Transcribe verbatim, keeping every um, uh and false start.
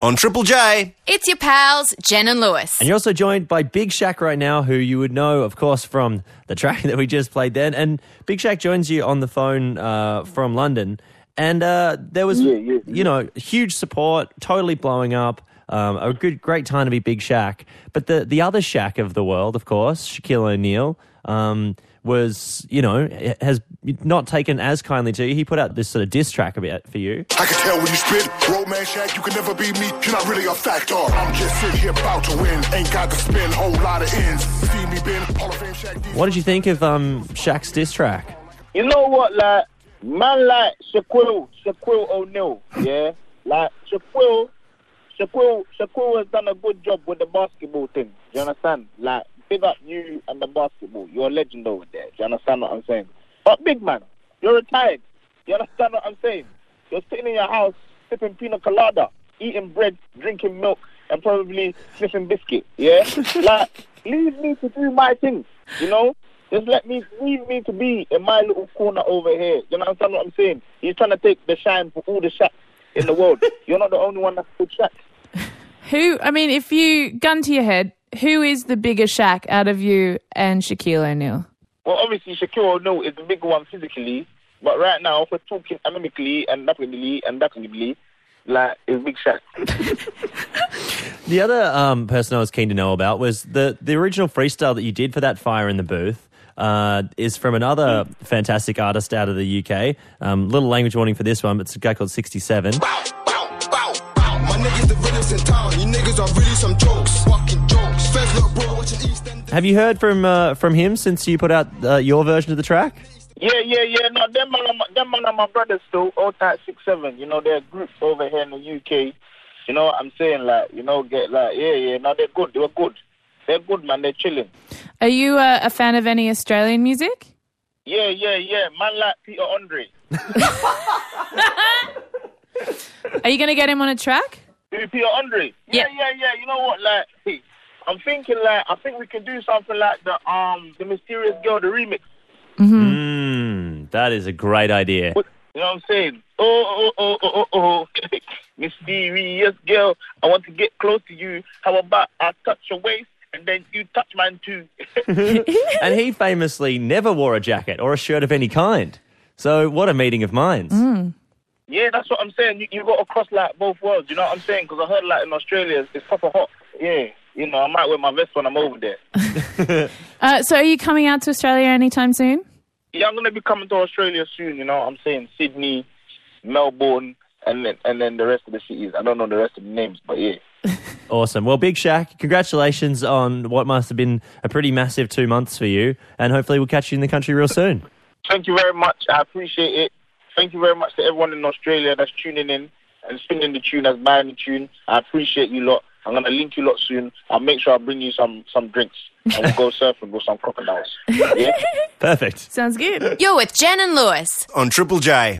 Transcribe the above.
On Triple J. It's your pals, Jen and Lewis. And you're also joined by Big Shaq right now, who you would know, of course, from the track that we just played then. And Big Shaq joins you on the phone uh, from London. And uh, there was, yeah, yeah, yeah. you know, huge support, totally blowing up. Um, a good, great time to be Big Shaq. But the, the other Shaq of the world, of course, Shaquille O'Neal, um, was, you know, has not taken as kindly to you. He put out this sort of diss track about for you. I can tell when you spit, road man Shaq, you can never be me. You're not really a factor. I'm just sitting here about to win. Ain't got to spin, whole lot of ends. See me been Hall of Fame Shaq. What did you think of um, Shaq's diss track? You know what, like, man like Shaquille, Shaquille O'Neal, yeah? Like, Shaquille, Shaquille, Shaquille has done a good job with the basketball thing. Do you understand? Like, big up you and the basketball. You're a legend over there. Do you understand what I'm saying? But big man, you're retired. You understand what I'm saying? You're sitting in your house, sipping pina colada, eating bread, drinking milk, and probably sniffing biscuit, yeah? Like, leave me to do my thing, you know? Just let me, leave me to be in my little corner over here. You understand what I'm saying? He's trying to take the shine for all the Shaqs in the world. You're not the only one that's called Shaq. Who, I mean, if you, gun to your head, who is the bigger Shaq out of you and Shaquille O'Neal? Well, obviously, Shaquille O'Neal is the bigger one physically, but right now, if we're talking amicably and rapidly and rapidly, like, it's Big Shaq. The other um, person I was keen to know about was the, the original freestyle that you did for that Fire in the Booth. Uh, is from another mm. fantastic artist out of the U K. Um, little language warning for this one, but it's a guy called sixty-seven. Bow, bow, bow, bow. My niggas the realest in town. You niggas are really some jokes. Fucking jokes. First look, bro, watching East End. Have you heard from uh, from him since you put out uh, your version of the track? Yeah, yeah, yeah. No, them man, are my, them man are my brothers still. All type six seven. You know, they're a group over here in the U K. You know what I'm saying? Like, you know, get like, yeah, yeah. No, they're good. They were good. They're good, man. They're chilling. Are you uh, a fan of any Australian music? Yeah, yeah, yeah. Man like Peter Andre. Are you going to get him on a track? Who, Peter Andre? Yeah, Yeah. yeah, yeah. You know what? Like, hey, I'm thinking like, I think we can do something like the um the Mysterious Girl, the remix. Mm-hmm. Mm, that is a great idea. You know what I'm saying? Oh, oh, oh, oh, oh, oh. Mysterious girl, I want to get close to you. How about I touch your waist and then you touch mine too? And he famously never wore a jacket or a shirt of any kind. So what a meeting of minds. Mm. Yeah, that's what I'm saying. You, you got to cross like both worlds. You know what I'm saying? Because I heard like in Australia it's proper hot. Yeah, you know, I might wear my vest when I'm over there. uh, so are you coming out to Australia anytime soon? Yeah, I'm going to be coming to Australia soon, you know what I'm saying? Sydney, Melbourne, and then and then the rest of the cities. I don't know the rest of the names, but yeah. Awesome. Well, Big Shaq, congratulations on what must have been a pretty massive two months for you, and hopefully we'll catch you in the country real soon. Thank you very much. I appreciate it. Thank you very much to everyone in Australia that's tuning in and spinning the tune, that's buying the tune. I appreciate you lot. I'm going to link you lot soon. I'll make sure I bring you some, some drinks and we'll go surfing with some crocodiles. Yeah? Perfect. Sounds good. You're with Jen and Lewis. On Triple J.